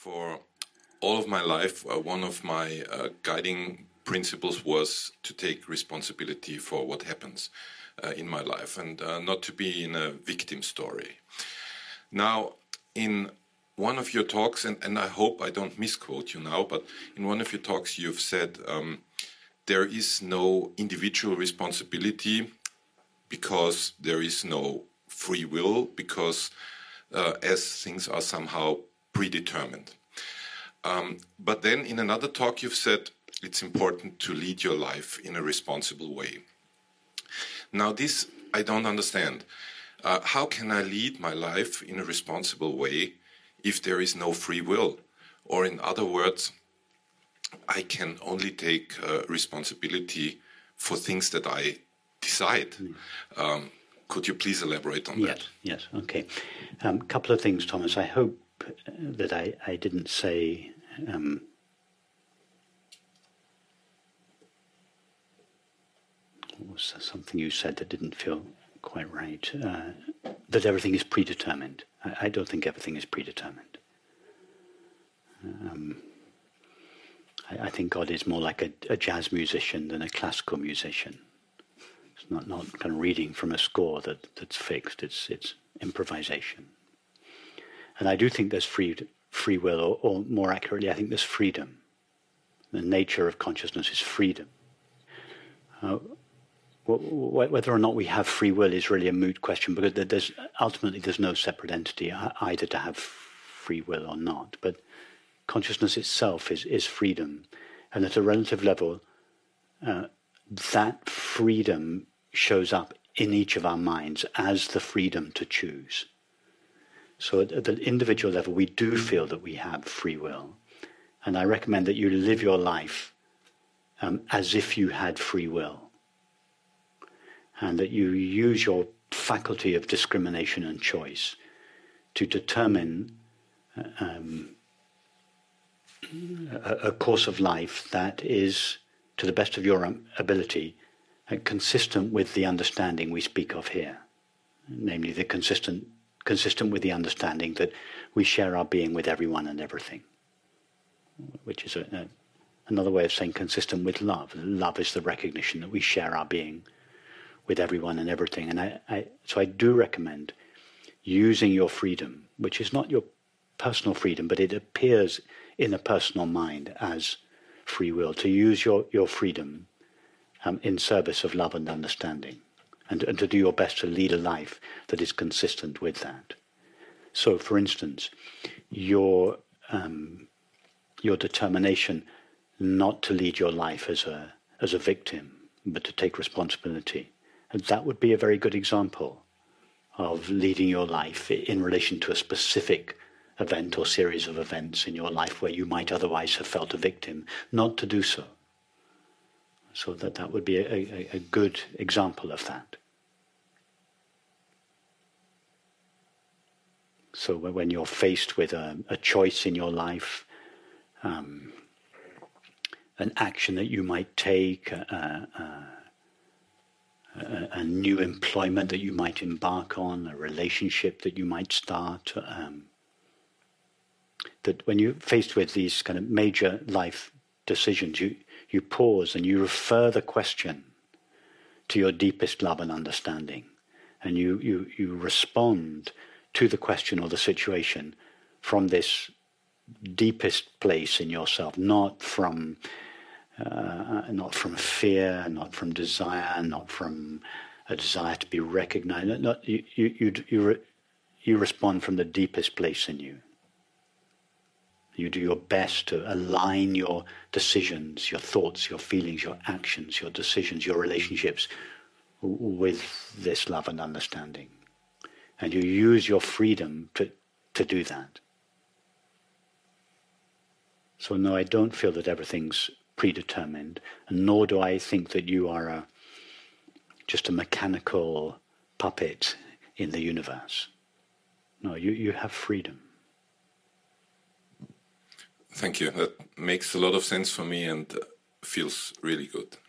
For all of my life, one of my guiding principles was to take responsibility for what happens in my life and not to be in a victim story. Now, in one of your talks, and I hope I don't misquote you now, but in one of your talks you've said there is no individual responsibility because there is no free will, because as things are somehow predetermined. But then in another talk you've said it's important to lead your life in a responsible way. Now this I don't understand. How can I lead my life in a responsible way if there is no free will? Or in other words, I can only take responsibility for things that I decide. Could you please elaborate on that? Yes, okay. Couple of things, Thomas. I hope that I didn't say was something you said that didn't feel quite right, that everything is predetermined. I don't think everything is predetermined. I think God is more like a jazz musician than a classical musician. It's not kind of reading from a score that's fixed. It's improvisation. And I do think there's free will, or more accurately, I think there's freedom. The nature of consciousness is freedom. Whether or not we have free will is really a moot question, because ultimately there's no separate entity either to have free will or not. But consciousness itself is freedom, and at a relative level, that freedom shows up in each of our minds as the freedom to choose. So at the individual level, we do feel that we have free will, and I recommend that you live your life as if you had free will, and that you use your faculty of discrimination and choice to determine a course of life that is, to the best of your ability, consistent with the understanding we speak of here, namely the consistent with the understanding that we share our being with everyone and everything, which is another way of saying consistent with love. Love is the recognition that we share our being with everyone and everything. And so I do recommend using your freedom, which is not your personal freedom, but it appears in a personal mind as free will, to use your freedom in service of love and understanding, and to do your best to lead a life that is consistent with that. So, for instance, your determination not to lead your life as a victim, but to take responsibility, and that would be a very good example of leading your life in relation to a specific event or series of events in your life where you might otherwise have felt a victim, not to do so. So that would be a good example of that. So when you're faced with a choice in your life, an action that you might take, a new employment that you might embark on, a relationship that you might start, that when you're faced with these kind of major life decisions, you pause and you refer the question to your deepest love and understanding, and you respond to the question or the situation from this deepest place in yourself, not from fear, not from desire, not from a desire to be recognized. You respond from the deepest place in you. You do your best to align your decisions, your thoughts, your feelings, your actions, your decisions, your relationships with this love and understanding. And you use your freedom to do that. So no, I don't feel that everything's predetermined, and nor do I think that you are just a mechanical puppet in the universe. No, you have freedom. Thank you. That makes a lot of sense for me and feels really good.